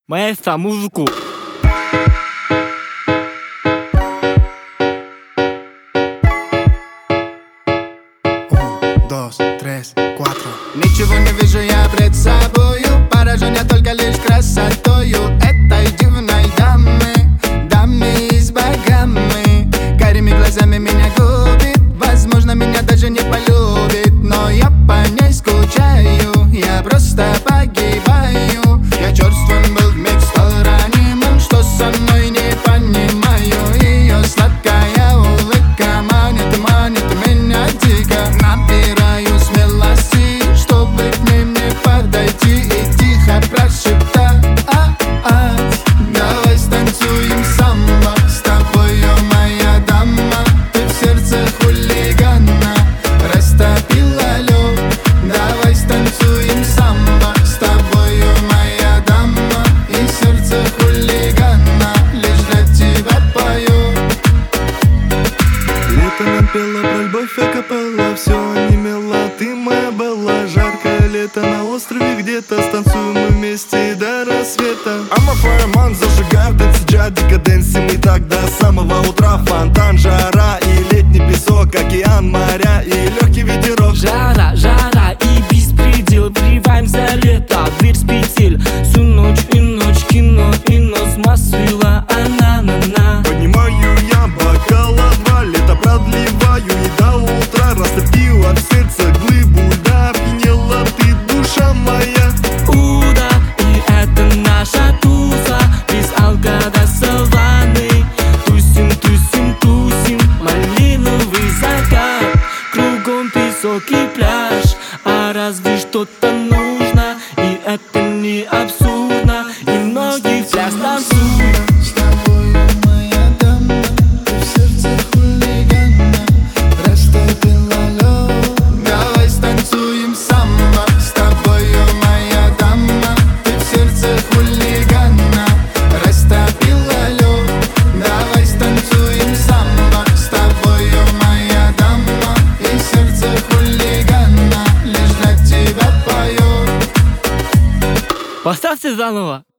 Маэстро, музыку. Dos, tres, cuatro. Ничего не вижу я пред собою, поражен я только лишь красотою этой дивной дамы, дамы с богами. Карими глазами меня губит, возможно, меня даже не полюбит, но я по ней скучаю, я просто погибаю. Я черствым был вмиг стал ранимым, что со мной не понимаю. Ее сладкая улыбка манит, манит меня дико. Набираю смелости, чтобы к ней мне подойти и тихо прошептать: давай станцуем самбо с тобою, моя дама. Ты в сердце хулигана растопила лед. Давай станцуем самбо с тобою, моя дама. И сердце хулигана лишь для тебя поет. Лето напело про любовь акапелла, все онемело, ты моя была. Жаркое лето на острове где-то, станцуем мы вместе до рассвета. I'm a fireman, зажигаю танцы, декаденси. Мы так до самого утра, фонтан, жара и летний песок, океан, моря и легкий ветерок. Жара, жара и беспредел, приваем за лето, дверь с петель. Всю ночь и ночь кино, и нос масвила, на. Поднимаю я бокала два, лето продлеваю и до утра. Растопила в сердце глыбу льда, опьянела ты, душа моя. Уда, и это наша туса, без алка до саванны. Тусим, тусим, тусим, малиновый закат. Кругом песок и пляж, а разве что-то нужно? И это не абсурдно, и ноги в пляж танцуют. С тобою, моя дама, ты в сердце хулигана растопила лед. Давай станцуем самбо с тобою, моя дама. Ты в сердце хулигана растопила лед. Давай станцуем самбо с тобою, моя дама. И сердце хулигана лишь для тебя поет. Поставьте заново.